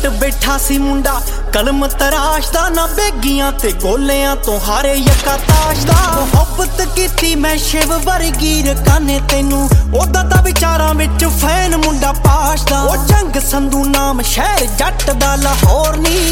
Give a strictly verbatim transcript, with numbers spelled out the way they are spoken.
जट बैठा सी मुंडा कलम तराश दा ना बेगियां ते गोलियां तो हारे यका ताश दा मोहब्बत कीती मैं शिव वर्गी रकाने तेनू ओदा दा विचारां विच फैन मुंडा पाश दा ओ जंग संधू नाम शहर जट दा लाहौर नी